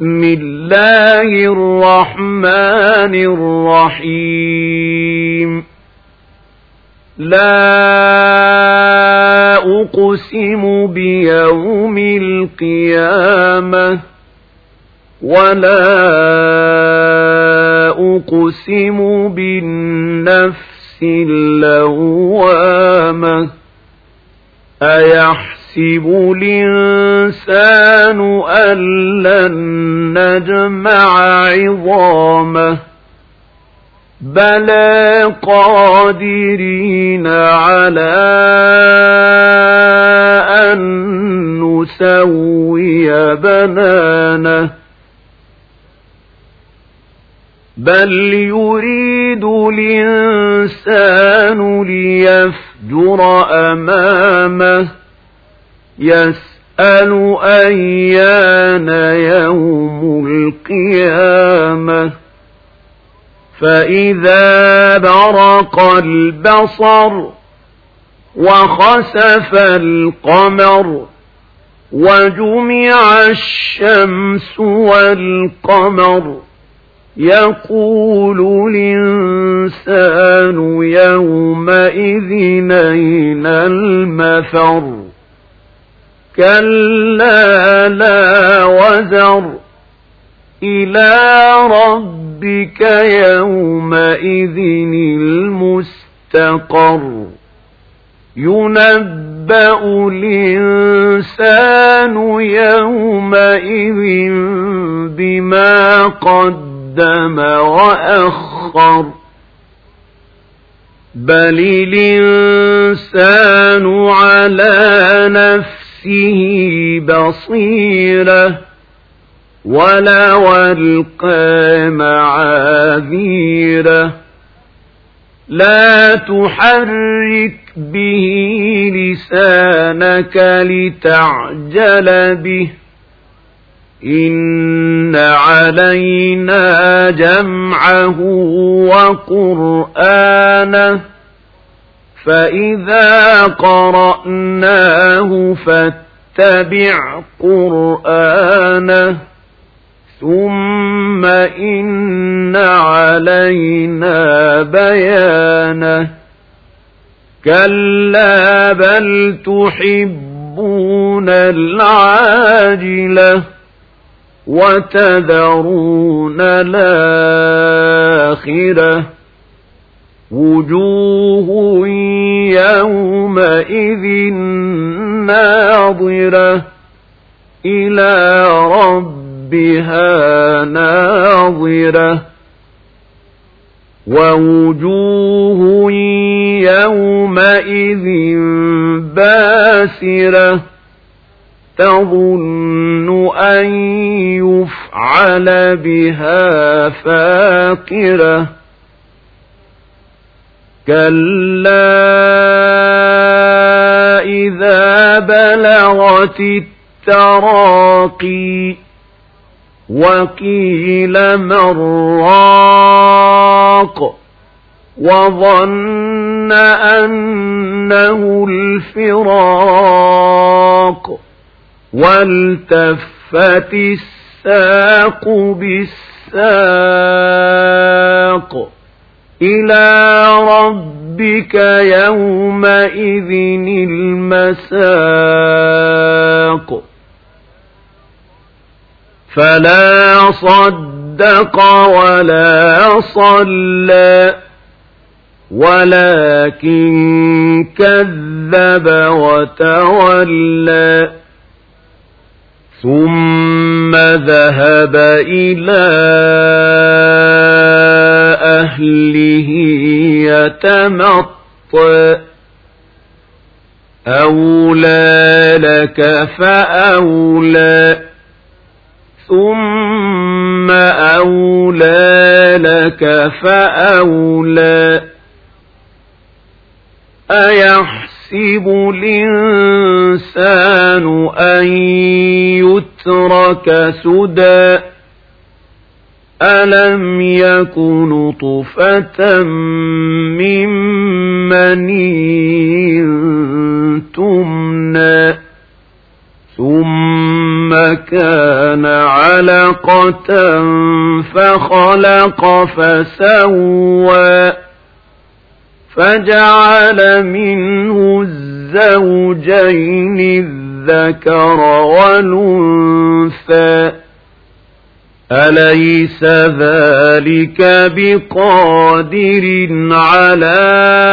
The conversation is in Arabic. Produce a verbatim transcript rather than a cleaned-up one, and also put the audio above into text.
بسم الله الرحمن الرحيم لا أقسم بيوم القيامة ولا أقسم بالنفس اللوامة أيحسب الإنسان أن لن نجمع عظامه بلى قادرين على أن نسوي بنانه بل يريد الإنسان ليفجر أمامه يسأل أيان يوم القيامة فإذا برق البصر وخسف القمر وجمع الشمس والقمر يقول الإنسان يومئذ أين المفر كلا لا وزر إلى ربك يومئذ المستقر ينبأ الإنسان يومئذ بما قدم وأخر بل الإنسان على نفسه بصيرة ولو ألقى معاذيره لا تحرك به لسانك لتعجل به إن علينا جمعه وقرآنه فإذا قرأناه فاتبع قرآنه ثم إن علينا بيانه كلا بل تحبون العاجلة وتذرون الآخرة وجوه يومئذ ناظرة إلى ربها ناظرة ووجوه يومئذ باسرة تظن أن يفعل بها فاقرة كلا إذا بلغت التراقي وقيل من راق وظن أنه الفراق والتفت الساق بالساق إلى ربك يومئذ المساق فلا صدق ولا صلى ولكن كذب وتولى ثم ذهب إلى أهله يتمطى أولى لك فأولى ثم أولى لك فأولى أيحسب الإنسان أن يترك سدى ألم يك نطفة من مني تمنى ثم كان كان علقة فخلق فسوى فجعل منه الزوجين الذكر والأنثى أليس ذلك بقادر على